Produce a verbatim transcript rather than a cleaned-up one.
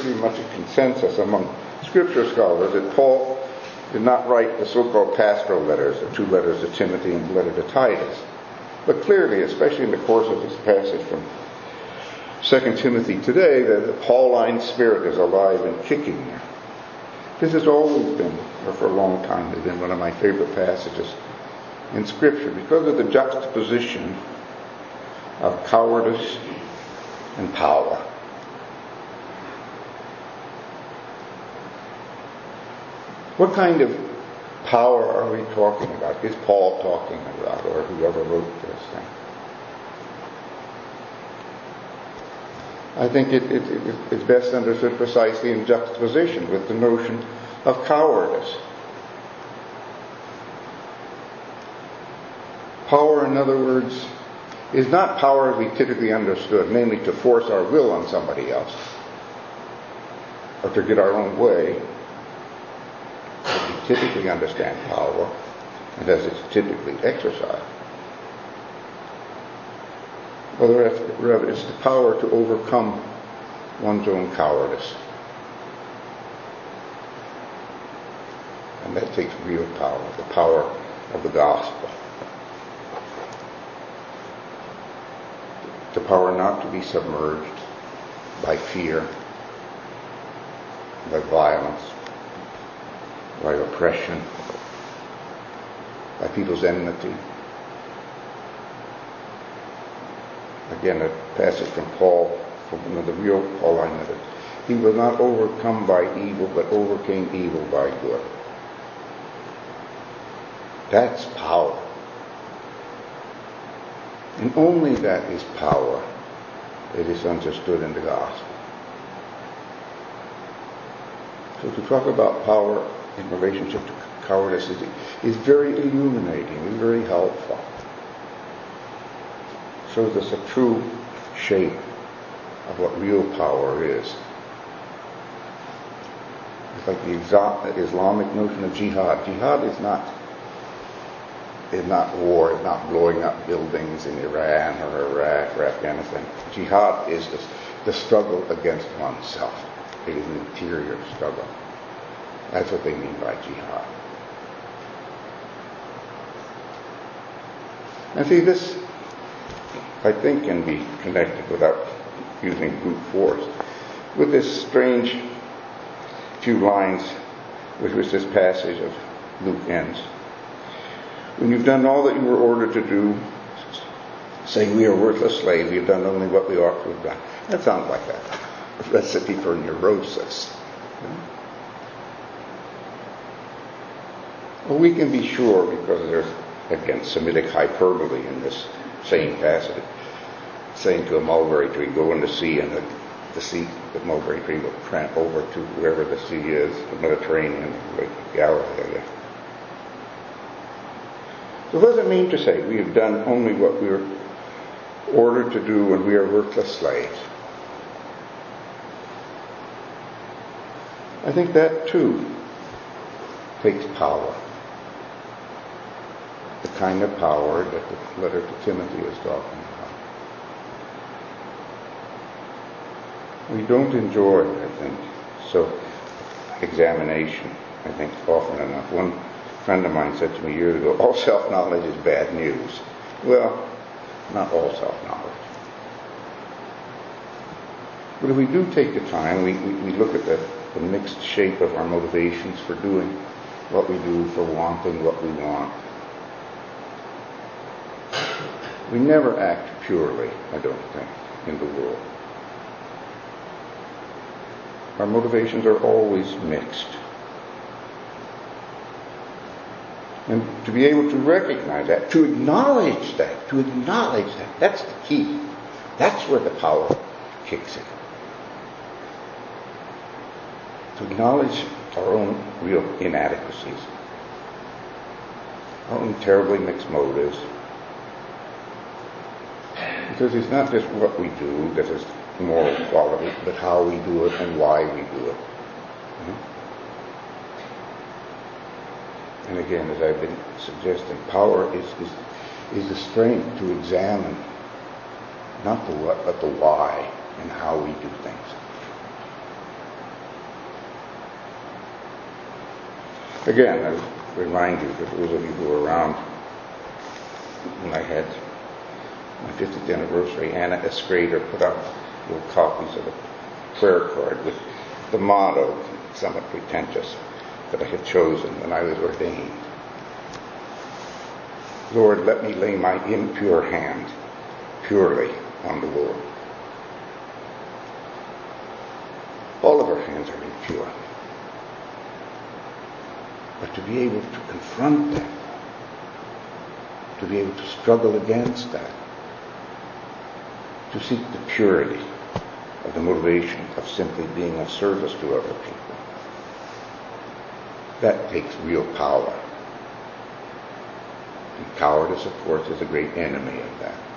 pretty much a consensus among Scripture scholars that Paul did not write the so-called pastoral letters, the two letters to Timothy and the letter to Titus. But clearly, especially in the course of this passage from Second Timothy today, that the Pauline spirit is alive and kicking. This has always been, or for a long time, has been one of my favorite passages in Scripture because of the juxtaposition of cowardice and power. What kind of power are we talking about? Is Paul talking about, or whoever wrote this thing? I think it, it, it, it's best understood precisely in juxtaposition with the notion of cowardice. Power, in other words, is not power as we typically understood, namely to force our will on somebody else, or to get our own way. As we typically understand power, and as it's typically exercised. Rather, it's the power to overcome one's own cowardice. And that takes real power, the power of the gospel. The power not to be submerged by fear, by violence, by oppression, by people's enmity. Again, a passage from Paul, from one of the real Pauline letters. He was not overcome by evil, but overcame evil by good. That's power. And only that is power that is understood in the gospel. So to talk about power in relationship to cowardice is, is very illuminating, is very helpful. Shows us a true shape of what real power is. It's like the Islamic notion of jihad. Jihad is not is not war, it's not blowing up buildings in Iran or Iraq or Afghanistan. Jihad is the, the struggle against oneself. It is an interior struggle. That's what they mean by jihad. And see, this, I think, can be connected without using brute force with this strange few lines with which this passage of Luke ends. When you've done all that you were ordered to do, saying we are worthless slaves, you've done only what we ought to have done. That sounds like that. A recipe for neurosis. Well, we can be sure, because there's, again, Semitic hyperbole in this same passage, saying to a mulberry tree, go in the sea, and the, the sea, the mulberry tree will tramp over to wherever the sea is, the Mediterranean, Lake Galilee, I guess. So what does it mean to say we have done only what we were ordered to do and we are worthless slaves? I think that too takes power. The kind of power that the letter to Timothy is talking about. We don't enjoy, I think, so examination, I think, often enough. One friend of mine said to me years ago, all self-knowledge is bad news. Well, not all self-knowledge. But if we do take the time, we, we, we look at the, the mixed shape of our motivations for doing what we do, for wanting what we want. We never act purely, I don't think, in the world. Our motivations are always mixed. And to be able to recognize that, to acknowledge that, to acknowledge that, that's the key. That's where the power kicks in. To acknowledge our own real inadequacies, our own terribly mixed motives. Because it's not just what we do that is moral quality, but how we do it and why we do it. Mm-hmm. And again, as I've been suggesting, power is, is, is the strength to examine not the what, but the why and how we do things. Again, I remind you, for those of you who were around when I had my fiftieth anniversary, Anna Escrader put up little copies of the prayer card with the motto, somewhat pretentious, that I had chosen when I was ordained. Lord, let me lay my impure hand purely on the Lord. All of our hands are impure. But to be able to confront that, to be able to struggle against that, to seek the purity of the motivation of simply being of service to other people, that takes real power. And cowardice, of course, is a great enemy of that.